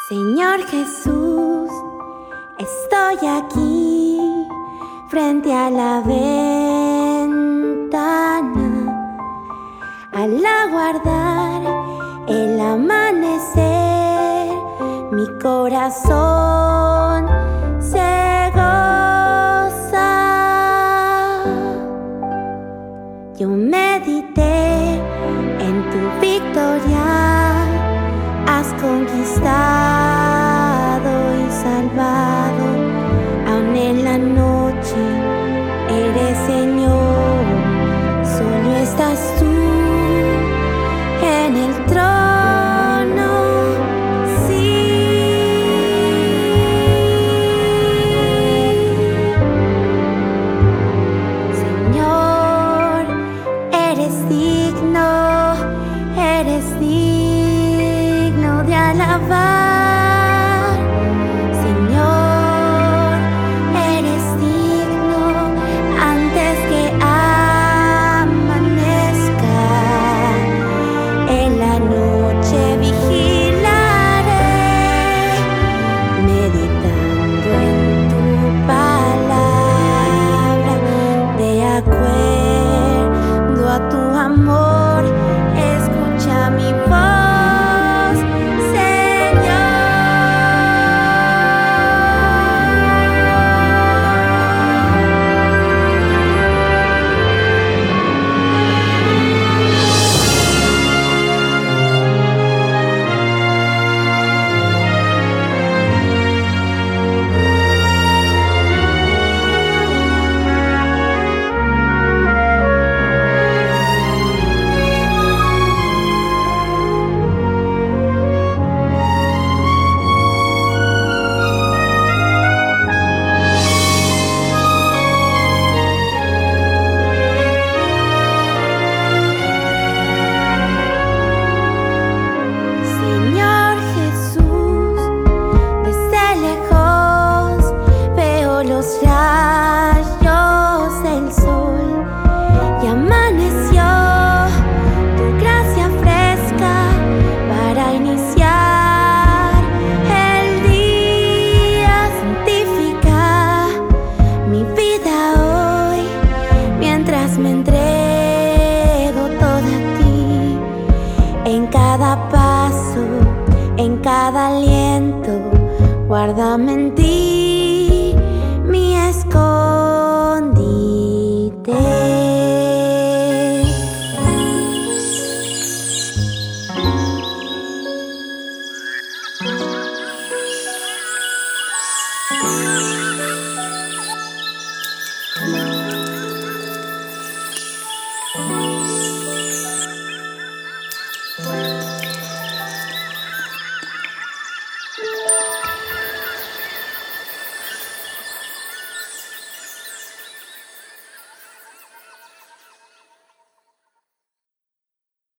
Señor Jesús, estoy aquí frente a la ventana al aguardar el amanecer. Mi corazón se goza. Yo medité en tu victoria. Has conquistado y salvado, aún en la noche eres Señor. Solo estás tú en el trono, sí. Señor, eres digno de alabar. Señor, eres digno. Antes que amanezca, en la noche vigilaré, meditando en tu palabra, de acuerdo a tu amor. Escucha mi voz. Me entrego toda a ti, en cada paso, en cada aliento. Guárdame en ti, mi escondite.